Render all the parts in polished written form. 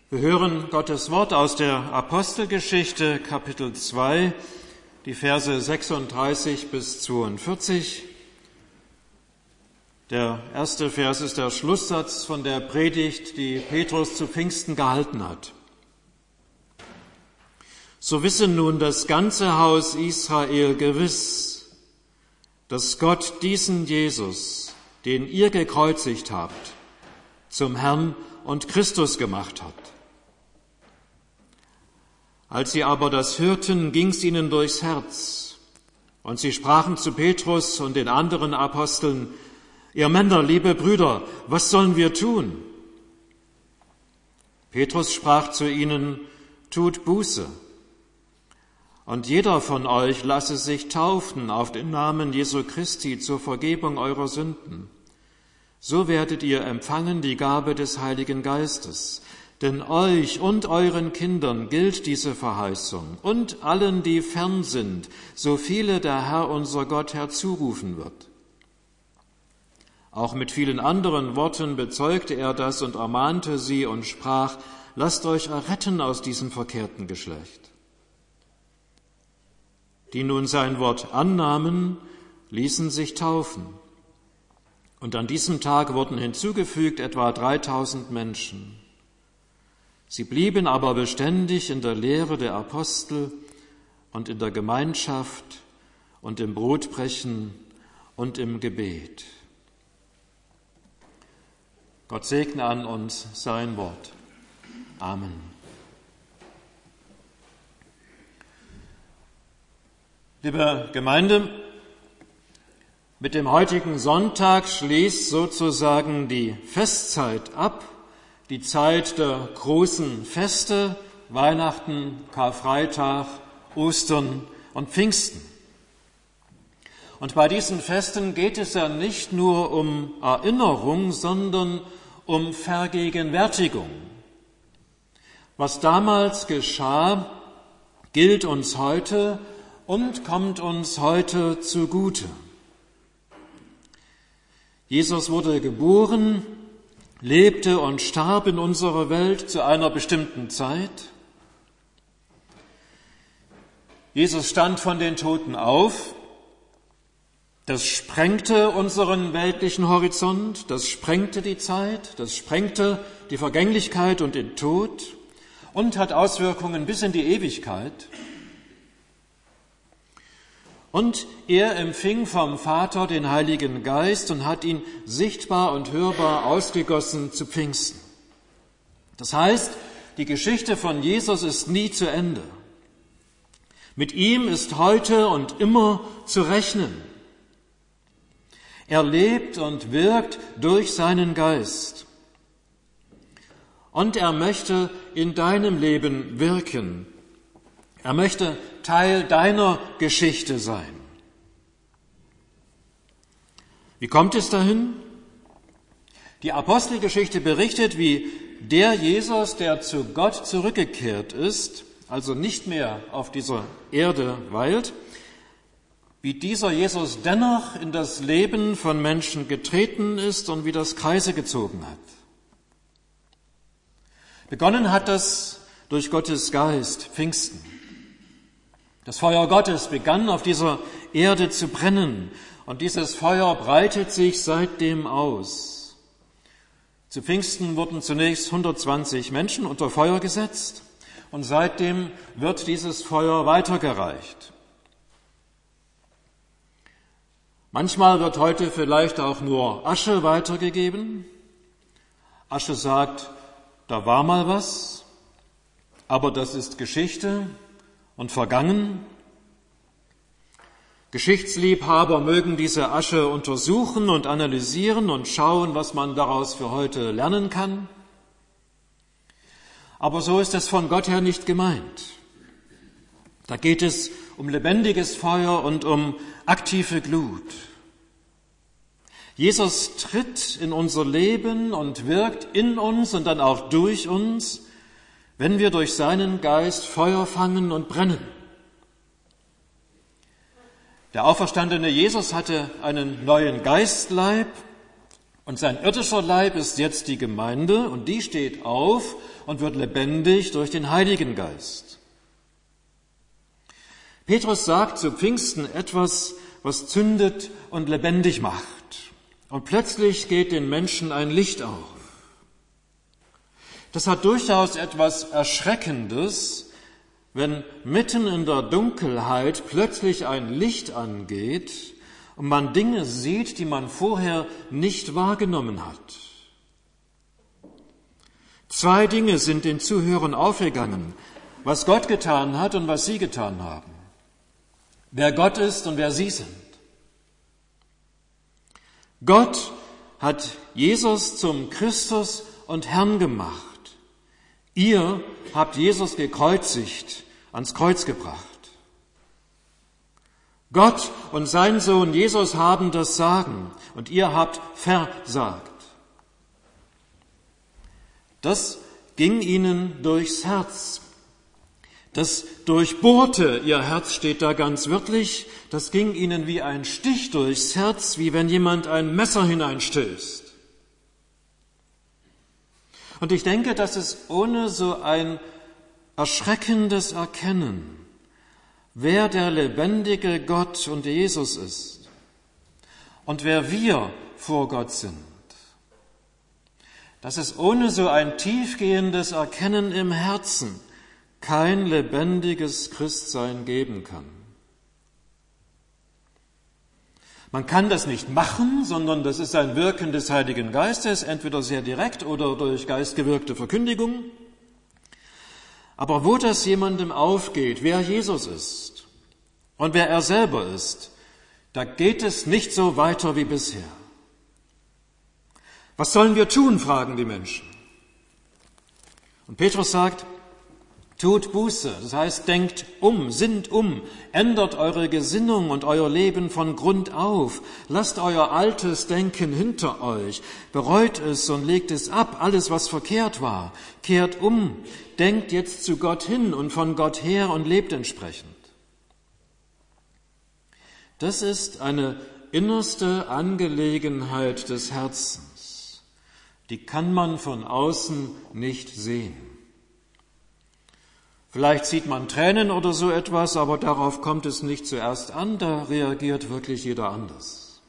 Wir hören Gottes Wort aus der Apostelgeschichte, Kapitel 2, die Verse 36 bis 42. Der erste Vers ist der Schlusssatz von der Predigt, die Petrus zu Pfingsten gehalten hat. So wisse nun das ganze Haus Israel gewiss, dass Gott diesen Jesus, den ihr gekreuzigt habt, zum Herrn und Christus gemacht hat. Als sie aber das hörten, ging's ihnen durchs Herz, und sie sprachen zu Petrus und den anderen Aposteln: Ihr Männer, liebe Brüder, was sollen wir tun? Petrus sprach zu ihnen: Tut Buße, und jeder von euch lasse sich taufen auf den Namen Jesu Christi zur Vergebung eurer Sünden. So werdet ihr empfangen die Gabe des Heiligen Geistes. Denn euch und euren Kindern gilt diese Verheißung und allen, die fern sind, so viele der Herr unser Gott herzurufen wird. Auch mit vielen anderen Worten bezeugte er das und ermahnte sie und sprach: Lasst euch erretten aus diesem verkehrten Geschlecht. Die nun sein Wort annahmen, ließen sich taufen. Und an diesem Tag wurden hinzugefügt etwa 3000 Menschen. Sie blieben aber beständig in der Lehre der Apostel und in der Gemeinschaft und im Brotbrechen und im Gebet. Gott segne an uns sein Wort. Amen. Liebe Gemeinde, mit dem heutigen Sonntag schließt sozusagen die Festzeit ab, die Zeit der großen Feste, Weihnachten, Karfreitag, Ostern und Pfingsten. Und bei diesen Festen geht es ja nicht nur um Erinnerung, sondern um Vergegenwärtigung. Was damals geschah, gilt uns heute und kommt uns heute zugute. Jesus wurde geboren, lebte und starb in unserer Welt zu einer bestimmten Zeit. Jesus stand von den Toten auf. Das sprengte unseren weltlichen Horizont, das sprengte die Zeit, das sprengte die Vergänglichkeit und den Tod und hat Auswirkungen bis in die Ewigkeit. Und er empfing vom Vater den Heiligen Geist und hat ihn sichtbar und hörbar ausgegossen zu Pfingsten. Das heißt, die Geschichte von Jesus ist nie zu Ende. Mit ihm ist heute und immer zu rechnen. Er lebt und wirkt durch seinen Geist. Und er möchte in deinem Leben wirken. Er möchte Teil deiner Geschichte sein. Wie kommt es dahin? Die Apostelgeschichte berichtet, wie der Jesus, der zu Gott zurückgekehrt ist, also nicht mehr auf dieser Erde weilt, wie dieser Jesus dennoch in das Leben von Menschen getreten ist und wie das Kreise gezogen hat. Begonnen hat das durch Gottes Geist, Pfingsten. Das Feuer Gottes begann auf dieser Erde zu brennen und dieses Feuer breitet sich seitdem aus. Zu Pfingsten wurden zunächst 120 Menschen unter Feuer gesetzt und seitdem wird dieses Feuer weitergereicht. Manchmal wird heute vielleicht auch nur Asche weitergegeben. Asche sagt, da war mal was, aber das ist Geschichte und vergangen. Geschichtsliebhaber mögen diese Asche untersuchen und analysieren und schauen, was man daraus für heute lernen kann. Aber so ist es von Gott her nicht gemeint. Da geht es um lebendiges Feuer und um aktive Glut. Jesus tritt in unser Leben und wirkt in uns und dann auch durch uns, wenn wir durch seinen Geist Feuer fangen und brennen. Der auferstandene Jesus hatte einen neuen Geistleib, Und sein irdischer Leib ist jetzt die Gemeinde und die steht auf und wird lebendig durch den Heiligen Geist. Petrus sagt zu Pfingsten etwas, was zündet und lebendig macht. Und plötzlich geht den Menschen ein Licht auf. Das hat durchaus etwas Erschreckendes, wenn mitten in der Dunkelheit plötzlich ein Licht angeht und man Dinge sieht, die man vorher nicht wahrgenommen hat. 2 Dinge sind den Zuhörern aufgegangen, was Gott getan hat und was sie getan haben. Wer Gott ist und wer sie sind. Gott hat Jesus zum Christus und Herrn gemacht. Ihr habt Jesus gekreuzigt, ans Kreuz gebracht. Gott und sein Sohn Jesus haben das Sagen und ihr habt versagt. Das ging ihnen durchs Herz. Das durchbohrte ihr Herz, steht da ganz wörtlich. Das ging ihnen wie ein Stich durchs Herz, wie wenn jemand ein Messer hineinstößt. Und ich denke, dass es ohne so ein erschreckendes Erkennen, wer der lebendige Gott und Jesus ist und wer wir vor Gott sind, dass es ohne so ein tiefgehendes Erkennen im Herzen kein lebendiges Christsein geben kann. Man kann das nicht machen, sondern das ist ein Wirken des Heiligen Geistes, entweder sehr direkt oder durch geistgewirkte Verkündigung. Aber wo das jemandem aufgeht, wer Jesus ist und wer er selber ist, da geht es nicht so weiter wie bisher. Was sollen wir tun, fragen die Menschen. Und Petrus sagt, tut Buße, das heißt, denkt um, sinnt um, ändert eure Gesinnung und euer Leben von Grund auf, lasst euer altes Denken hinter euch, bereut es und legt es ab, alles was verkehrt war, kehrt um, denkt jetzt zu Gott hin und von Gott her und lebt entsprechend. Das ist eine innerste Angelegenheit des Herzens, die kann man von außen nicht sehen. Vielleicht sieht man Tränen oder so etwas, aber darauf kommt es nicht zuerst an, da reagiert wirklich jeder anders.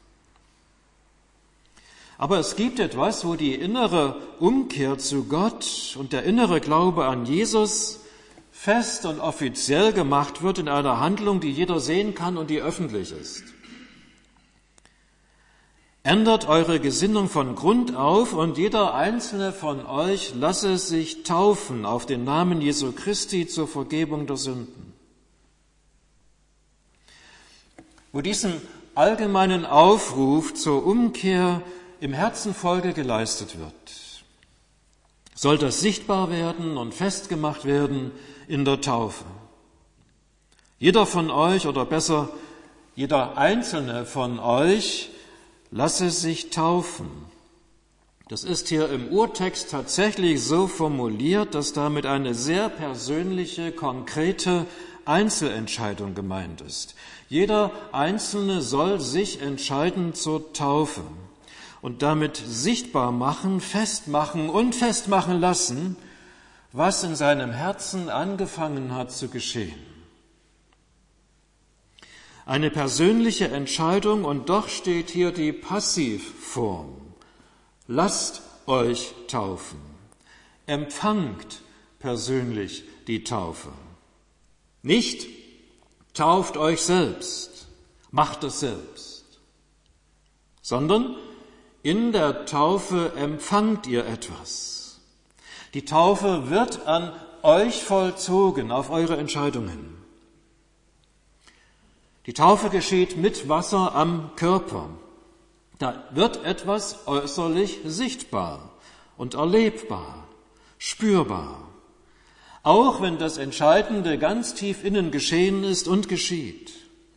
Aber es gibt etwas, wo die innere Umkehr zu Gott und der innere Glaube an Jesus fest und offiziell gemacht wird in einer Handlung, die jeder sehen kann und die öffentlich ist. Ändert eure Gesinnung von Grund auf und jeder einzelne von euch lasse sich taufen auf den Namen Jesu Christi zur Vergebung der Sünden. Wo diesem allgemeinen Aufruf zur Umkehr im Herzen Folge geleistet wird, soll das sichtbar werden und festgemacht werden in der Taufe. Jeder von euch, oder besser, jeder Einzelne von euch, lasse sich taufen. Das ist hier im Urtext tatsächlich so formuliert, dass damit eine sehr persönliche, konkrete Einzelentscheidung gemeint ist. Jeder Einzelne soll sich entscheiden zur Taufe und damit sichtbar machen, festmachen und festmachen lassen, was in seinem Herzen angefangen hat zu geschehen. Eine persönliche Entscheidung und doch steht hier die Passivform. Lasst euch taufen. Empfangt persönlich die Taufe. Nicht tauft euch selbst, macht es selbst, sondern in der Taufe empfangt ihr etwas. Die Taufe wird an euch vollzogen, auf eure Entscheidungen. Die Taufe geschieht mit Wasser am Körper. Da wird etwas äußerlich sichtbar und erlebbar, spürbar. Auch wenn das Entscheidende ganz tief innen geschehen ist und geschieht.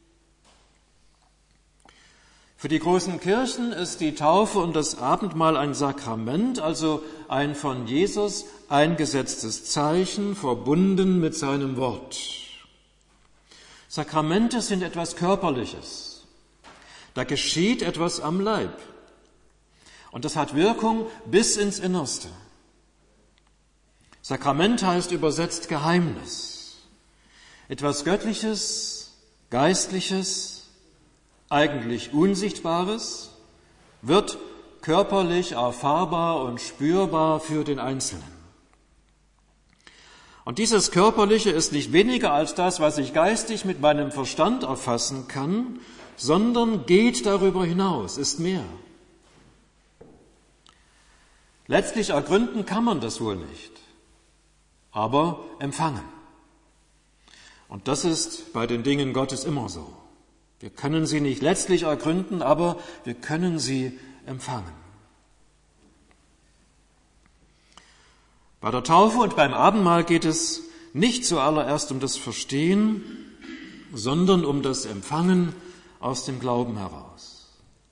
Für die großen Kirchen ist die Taufe und das Abendmahl ein Sakrament, also ein von Jesus eingesetztes Zeichen, verbunden mit seinem Wort. Sakramente sind etwas Körperliches. Da geschieht etwas am Leib. Und das hat Wirkung bis ins Innerste. Sakrament heißt übersetzt Geheimnis. Etwas Göttliches, Geistliches, eigentlich Unsichtbares, wird körperlich erfahrbar und spürbar für den Einzelnen. Und dieses Körperliche ist nicht weniger als das, was ich geistig mit meinem Verstand erfassen kann, sondern geht darüber hinaus, ist mehr. Letztlich ergründen kann man das wohl nicht, aber empfangen. Und das ist bei den Dingen Gottes immer so. Wir können sie nicht letztlich ergründen, aber wir können sie empfangen. Bei der Taufe und beim Abendmahl geht es nicht zuallererst um das Verstehen, sondern um das Empfangen aus dem Glauben heraus.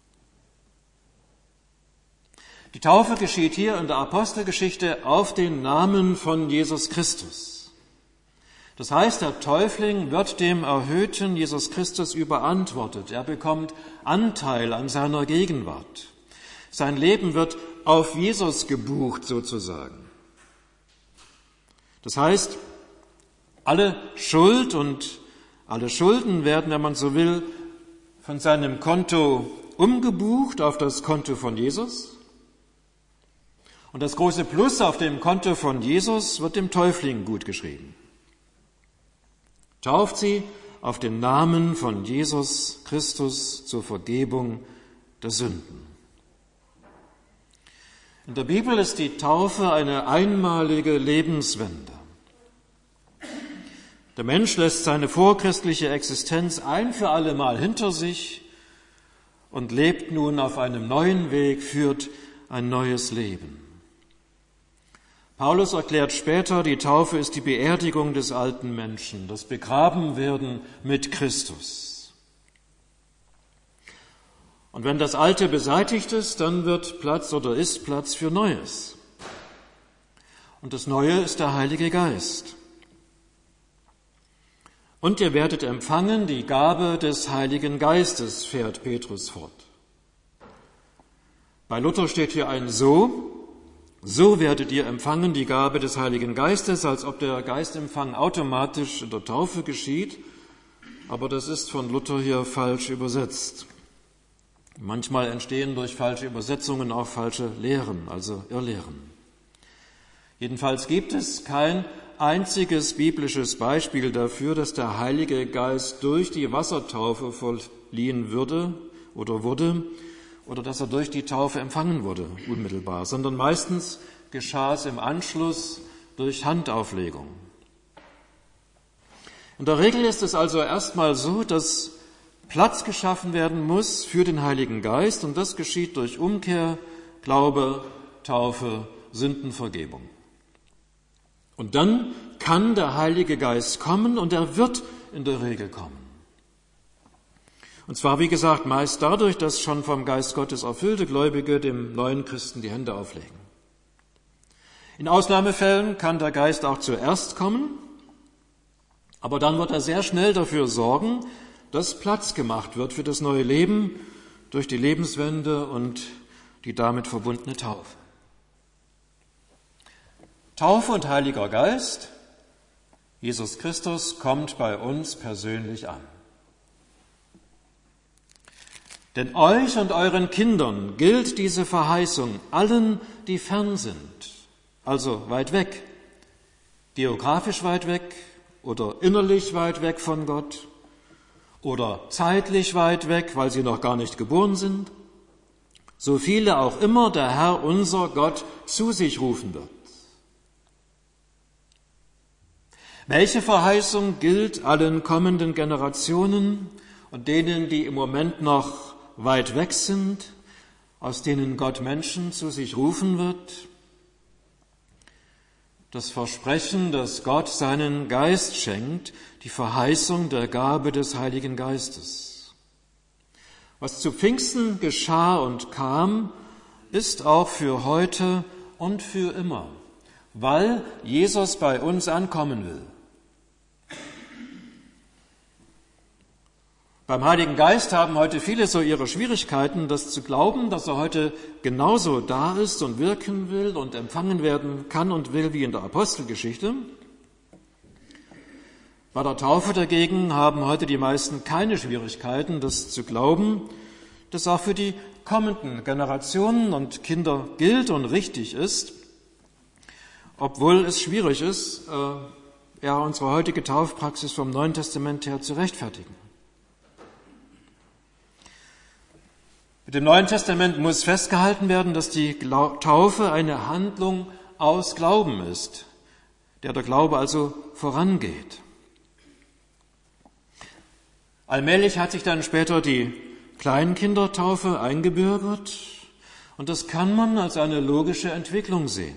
Die Taufe geschieht hier in der Apostelgeschichte auf den Namen von Jesus Christus. Das heißt, der Täufling wird dem erhöhten Jesus Christus überantwortet. Er bekommt Anteil an seiner Gegenwart. Sein Leben wird auf Jesus gebucht sozusagen. Das heißt, alle Schuld und alle Schulden werden, wenn man so will, von seinem Konto umgebucht auf das Konto von Jesus. Und das große Plus auf dem Konto von Jesus wird dem Täufling gutgeschrieben. Tauft sie auf den Namen von Jesus Christus zur Vergebung der Sünden. In der Bibel ist die Taufe eine einmalige Lebenswende. Der Mensch lässt seine vorchristliche Existenz ein für alle Mal hinter sich und lebt nun auf einem neuen Weg, führt ein neues Leben. Paulus erklärt später, die Taufe ist die Beerdigung des alten Menschen, das Begrabenwerden mit Christus. Und wenn das Alte beseitigt ist, dann wird Platz oder ist Platz für Neues. Und das Neue ist der Heilige Geist. Und ihr werdet empfangen die Gabe des Heiligen Geistes, fährt Petrus fort. Bei Luther steht hier ein so werdet ihr empfangen die Gabe des Heiligen Geistes, als ob der Geistempfang automatisch in der Taufe geschieht. Aber das ist von Luther hier falsch übersetzt. Manchmal entstehen durch falsche Übersetzungen auch falsche Lehren, also Irrlehren. Jedenfalls gibt es kein einziges biblisches Beispiel dafür, dass der Heilige Geist durch die Wassertaufe verliehen wurde oder dass er durch die Taufe empfangen wurde, unmittelbar, sondern meistens geschah es im Anschluss durch Handauflegung. In der Regel ist es also erstmal so, dass Platz geschaffen werden muss für den Heiligen Geist und das geschieht durch Umkehr, Glaube, Taufe, Sündenvergebung. Und dann kann der Heilige Geist kommen und er wird in der Regel kommen. Und zwar, wie gesagt, meist dadurch, dass schon vom Geist Gottes erfüllte Gläubige dem neuen Christen die Hände auflegen. In Ausnahmefällen kann der Geist auch zuerst kommen, aber dann wird er sehr schnell dafür sorgen, dass Platz gemacht wird für das neue Leben durch die Lebenswende und die damit verbundene Taufe. Taufe und Heiliger Geist, Jesus Christus kommt bei uns persönlich an. Denn euch und euren Kindern gilt diese Verheißung, allen, die fern sind, also weit weg, geografisch weit weg oder innerlich weit weg von Gott oder zeitlich weit weg, weil sie noch gar nicht geboren sind, so viele auch immer der Herr unser Gott zu sich rufen wird. Welche Verheißung gilt allen kommenden Generationen und denen, die im Moment noch weit weg sind, aus denen Gott Menschen zu sich rufen wird? Das Versprechen, dass Gott seinen Geist schenkt, die Verheißung der Gabe des Heiligen Geistes. Was zu Pfingsten geschah und kam, ist auch für heute und für immer, weil Jesus bei uns ankommen will. Beim Heiligen Geist haben heute viele so ihre Schwierigkeiten, das zu glauben, dass er heute genauso da ist und wirken will und empfangen werden kann und will wie in der Apostelgeschichte. Bei der Taufe dagegen haben heute die meisten keine Schwierigkeiten, das zu glauben, das auch für die kommenden Generationen und Kinder gilt und richtig ist, obwohl es schwierig ist, unsere heutige Taufpraxis vom Neuen Testament her zu rechtfertigen. Mit dem Neuen Testament muss festgehalten werden, dass die Taufe eine Handlung aus Glauben ist, der Glaube also vorangeht. Allmählich hat sich dann später die Kleinkindertaufe eingebürgert und das kann man als eine logische Entwicklung sehen.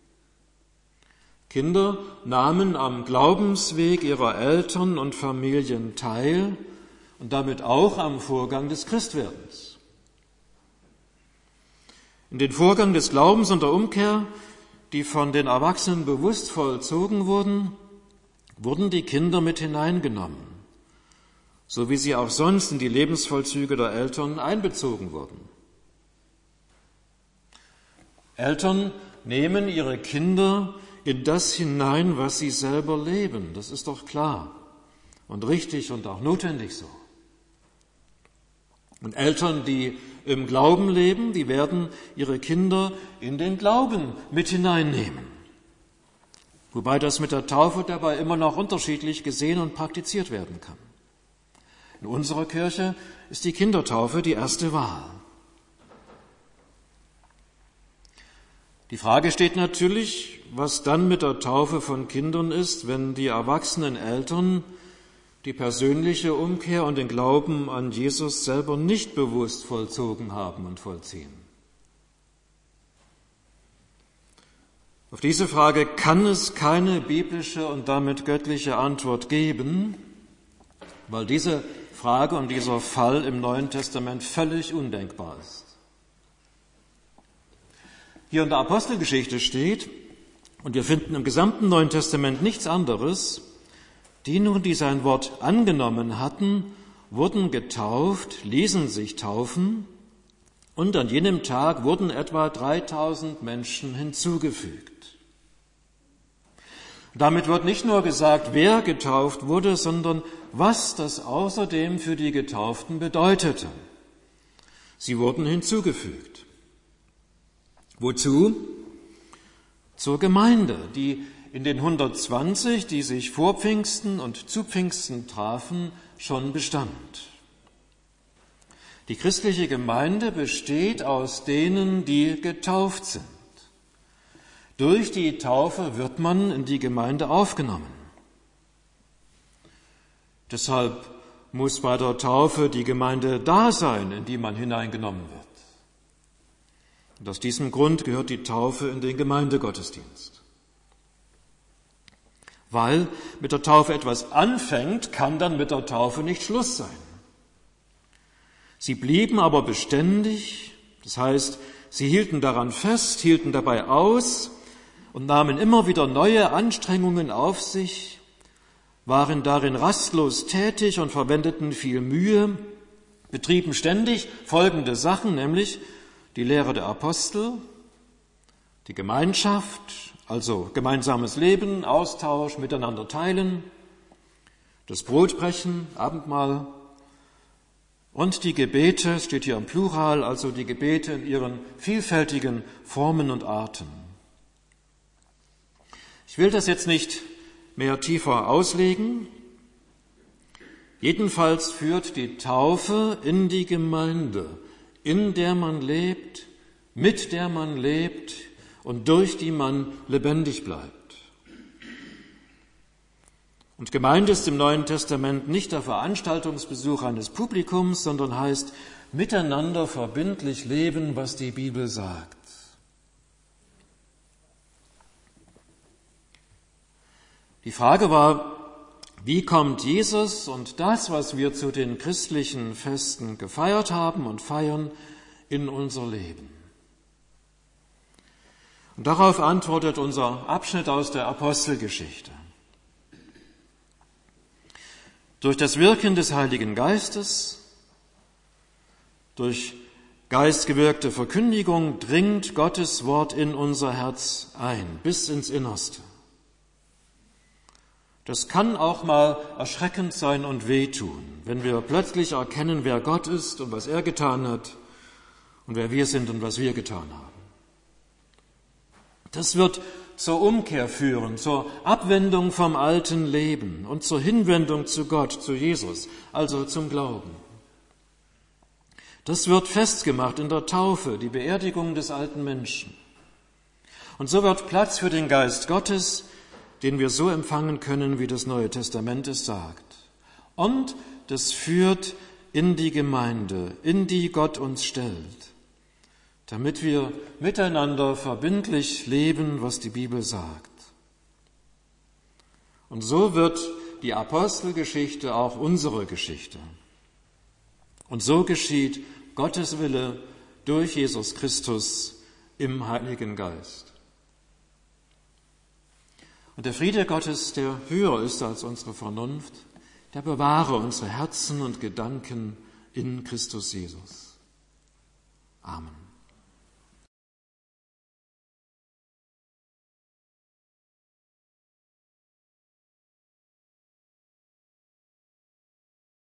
Kinder nahmen am Glaubensweg ihrer Eltern und Familien teil und damit auch am Vorgang des Christwerdens. In den Vorgang des Glaubens und der Umkehr, die von den Erwachsenen bewusst vollzogen wurden, wurden die Kinder mit hineingenommen, so wie sie auch sonst in die Lebensvollzüge der Eltern einbezogen wurden. Eltern nehmen ihre Kinder in das hinein, was sie selber leben. Das ist doch klar und richtig und auch notwendig so. Und Eltern, die im Glauben leben, die werden ihre Kinder in den Glauben mit hineinnehmen. Wobei das mit der Taufe dabei immer noch unterschiedlich gesehen und praktiziert werden kann. In unserer Kirche ist die Kindertaufe die erste Wahl. Die Frage steht natürlich, was dann mit der Taufe von Kindern ist, wenn die erwachsenen Eltern die persönliche Umkehr und den Glauben an Jesus selber nicht bewusst vollzogen haben und vollziehen. Auf diese Frage kann es keine biblische und damit göttliche Antwort geben, weil diese Frage und dieser Fall im Neuen Testament völlig undenkbar ist. Hier in der Apostelgeschichte steht, und wir finden im gesamten Neuen Testament nichts anderes, die nun, die sein Wort angenommen hatten, wurden getauft, ließen sich taufen, und an jenem Tag wurden etwa 3000 Menschen hinzugefügt. Damit wird nicht nur gesagt, wer getauft wurde, sondern was das außerdem für die Getauften bedeutete. Sie wurden hinzugefügt. Wozu? Zur Gemeinde, die in den 120, die sich vor Pfingsten und zu Pfingsten trafen, schon bestand. Die christliche Gemeinde besteht aus denen, die getauft sind. Durch die Taufe wird man in die Gemeinde aufgenommen. Deshalb muss bei der Taufe die Gemeinde da sein, in die man hineingenommen wird. Und aus diesem Grund gehört die Taufe in den Gemeindegottesdienst. Weil mit der Taufe etwas anfängt, kann dann mit der Taufe nicht Schluss sein. Sie blieben aber beständig, das heißt, sie hielten daran fest, hielten dabei aus und nahmen immer wieder neue Anstrengungen auf sich, waren darin rastlos tätig und verwendeten viel Mühe, betrieben ständig folgende Sachen, nämlich die Lehre der Apostel, die Gemeinschaft, also gemeinsames Leben, Austausch, miteinander teilen, das Brotbrechen, Abendmahl und die Gebete, es steht hier im Plural, also die Gebete in ihren vielfältigen Formen und Arten. Ich will das jetzt nicht mehr tiefer auslegen. Jedenfalls führt die Taufe in die Gemeinde, in der man lebt, mit der man lebt und durch die man lebendig bleibt. Und Gemeinde ist im Neuen Testament nicht der Veranstaltungsbesuch eines Publikums, sondern heißt miteinander verbindlich leben, was die Bibel sagt. Die Frage war, wie kommt Jesus und das, was wir zu den christlichen Festen gefeiert haben und feiern, in unser Leben? Und darauf antwortet unser Abschnitt aus der Apostelgeschichte. Durch das Wirken des Heiligen Geistes, durch geistgewirkte Verkündigung dringt Gottes Wort in unser Herz ein, bis ins Innerste. Das kann auch mal erschreckend sein und wehtun, wenn wir plötzlich erkennen, wer Gott ist und was er getan hat und wer wir sind und was wir getan haben. Das wird zur Umkehr führen, zur Abwendung vom alten Leben und zur Hinwendung zu Gott, zu Jesus, also zum Glauben. Das wird festgemacht in der Taufe, die Beerdigung des alten Menschen. Und so wird Platz für den Geist Gottes, den wir so empfangen können, wie das Neue Testament es sagt. Und das führt in die Gemeinde, in die Gott uns stellt, damit wir miteinander verbindlich leben, was die Bibel sagt. Und so wird die Apostelgeschichte auch unsere Geschichte. Und so geschieht Gottes Wille durch Jesus Christus im Heiligen Geist. Und der Friede Gottes, der höher ist als unsere Vernunft, der bewahre unsere Herzen und Gedanken in Christus Jesus. Amen.